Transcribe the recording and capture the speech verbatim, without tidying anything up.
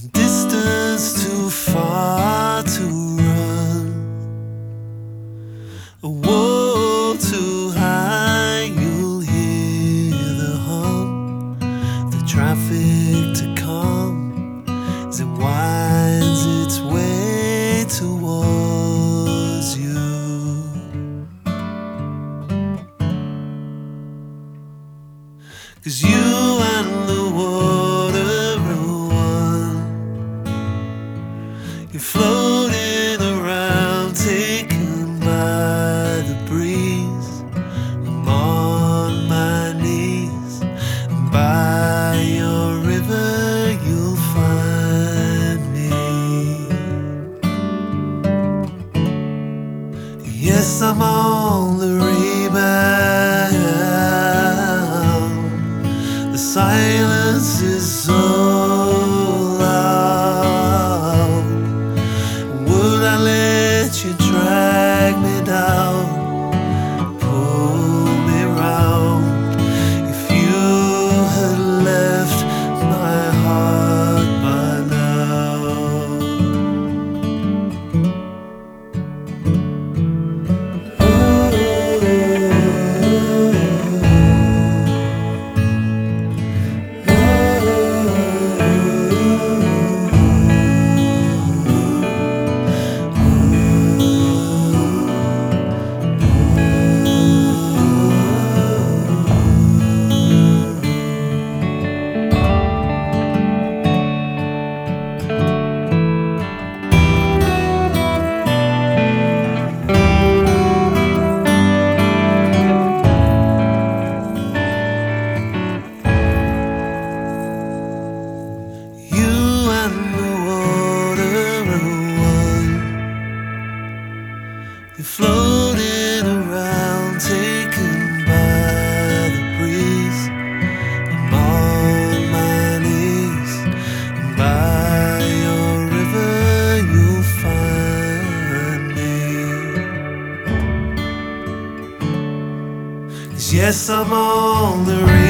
Distance too far to run, a wall too high. You'll hear the hum, the traffic to come as it winds its way towards you. 'Cause you and the water are one. You're floating around, taken by the breeze. I'm on my knees, and by your river you'll find me. Yes, I'm on the rebound. The silence is so loud. Would I let you drag me down, pull me round, if you had left my heart by now? You're floating around, taken by the breeze. I'm on my knees, and by your river you'll find me. 'Cause yes, I'm on the river.